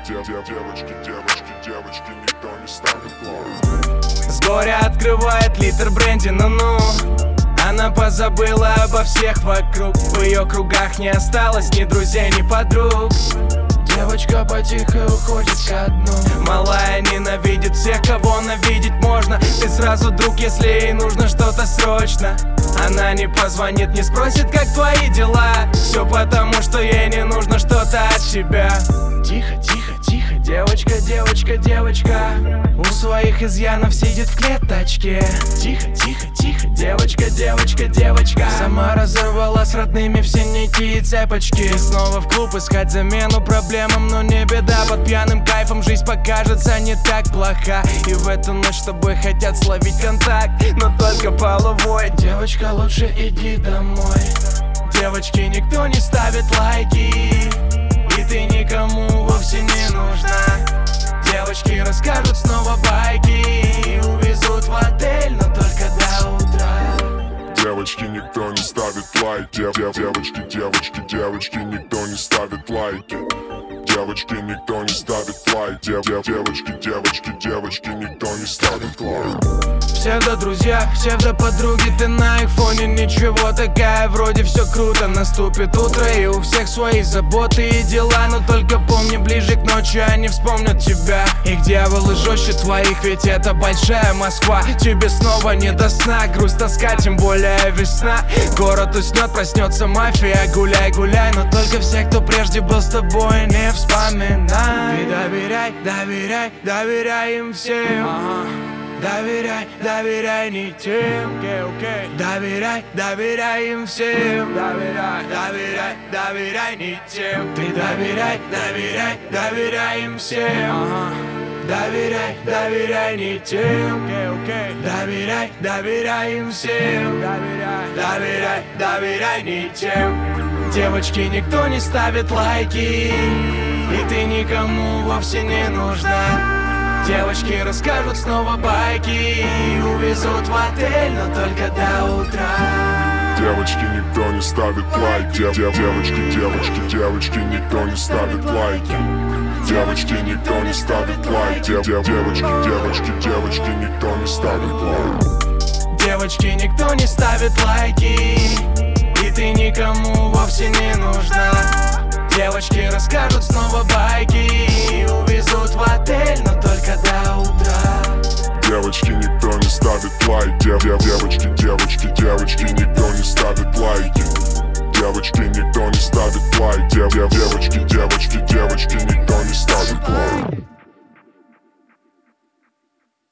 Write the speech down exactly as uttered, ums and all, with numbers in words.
девочки, девочки, девочки, никто не ставит лайк. С горя открывает литр бренди, ну-ну. Она позабыла обо всех вокруг. В ее кругах не осталось ни друзей, ни подруг. Девочка потихо уходит ко дну. Малая ненавидит всех, кого ненавидеть можно. Ты сразу друг, если ей нужно что-то срочно. Она не позвонит, не спросит, как твои дела. Все потому, что ей не нужно что-то от тебя. Тихо, тихо, тихо, девочка, девочка, девочка у своих изъянов сидит в клеточке. Тихо, тихо, тихо, девочка, девочка, девочка сама разорвала с родными все нити и цепочки. Снова в клуб искать замену проблемам, но не беда. Под пьяным кайфом жизнь покажется не так плоха. И в эту ночь с тобой хотят словить контакт, но только половой. Девочка, лучше иди домой. Девочки, никто не ставит лайки, и ты никому вовсе не нужна. Девочки расскажут снова байки, увезут в отель, но только до утра. Девочки, никто не ставит лайки. Девочки, девочки, девочки, никто не ставит лайки. Девочки, никто не ставит лайки. Девочки, девочки, девочки, никто не ставит лайки. Псевдо-друзья, псевдо-подруги, ты на их фоне ничего, такая вроде все круто. Наступит утро и у всех свои заботы и дела, но только помни, ближе к ночи они вспомнят тебя. Их дьяволы жестче твоих, ведь это большая Москва. Тебе снова не до сна, грусть, тоска, тем более весна. Город уснет, проснется мафия, гуляй, гуляй, но только все, кто прежде был с тобой, не вспоминай. Ты доверяй, доверяй, доверяй им всем. Ага. Доверяй, доверяй не тем, okay, okay. Доверяй, доверяй им всем. Доверяй, доверяй, доверяй не тем. Ты доверяй, доверяй, доверяй им всем. Ага. Доверяй, доверяй не тем, okay, okay. Доверяй, доверяй им всем. Доверяй, доверяй, доверяй не тем. Девочки, никто не ставит лайки, и ты никому вовсе не нужна. Девочки расскажут снова байки, увезут в отель, но только до утра. Девочки, никто не ставит лайки. Девочки, девочки, девочки, никто не ставит лайки. Девочки, никто не ставит лайки. Девочки, девочки, девочки, никто не ставит лайки. Девочки, никто не ставит лайки, и ты никому вовсе не нужна. Девочки расскажут снова байки, увезут в отель, но только до утра. Девочки, никто не ставит лайки. Девочки, девочки, девочки, никто не ставит лайки. Девочки, никто не ставит лайки. Девочки,